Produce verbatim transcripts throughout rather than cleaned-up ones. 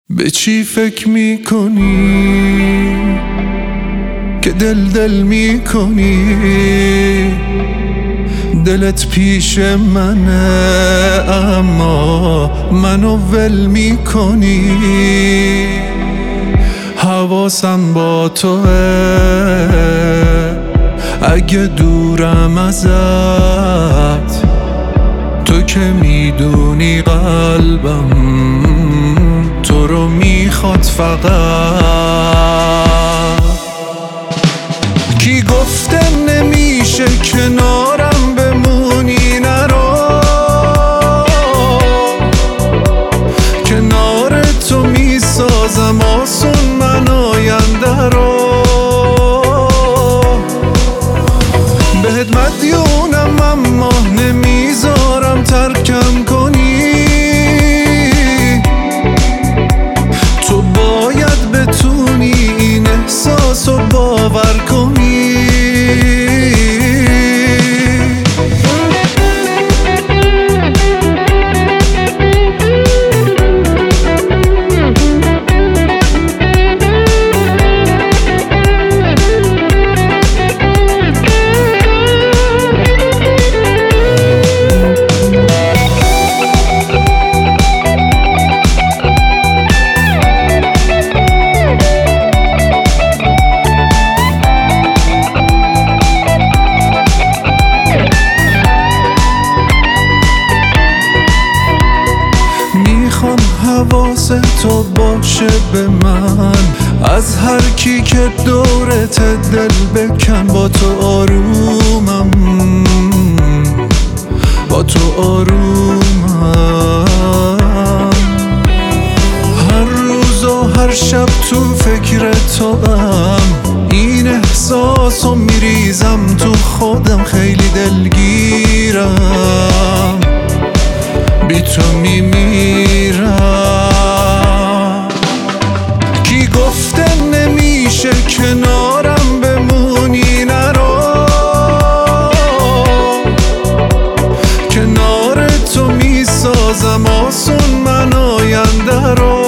به چی فکر میکنی که دل دل میکنی؟ دلت پیش منه اما منو ول میکنی. حواسم با توه اگه دورم ازت، تو که میدونی قلبم تو رو میخواد فقط. کی گفته نمیشه کنارم بمونی؟ نرو، کنار تو میسازم آسون من آینده رو. بهت مدیونم اما نمیذارم ترکم کنی. تو باید بتونی این احساس رو باور کنی. میخوام حواس تو باشه به من، از هر کی که دورت دل بکن. با تو آرومم، با تو آرومم. هر روز و هر شب تو فکر توام. این احساسو میریزم تو خودم، خیلی دلگیرم، بی تو میمیرم. کی گفته نمیشه کنارم بمونی؟ نرو، کنار تو میسازم آسون من آینده رو.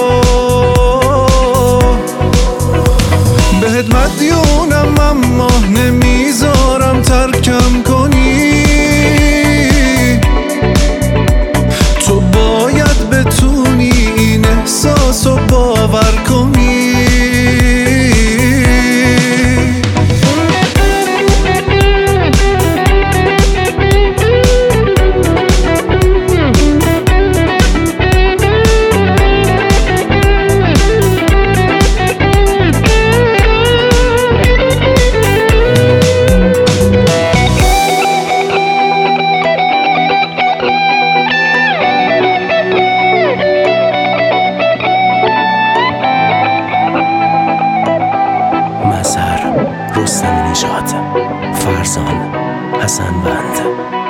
بهت مدیونم اما نمیذارم ترکم کنی. بتونی این احساس رو باور کنی. رستم نژاد، فرزان حسن بند.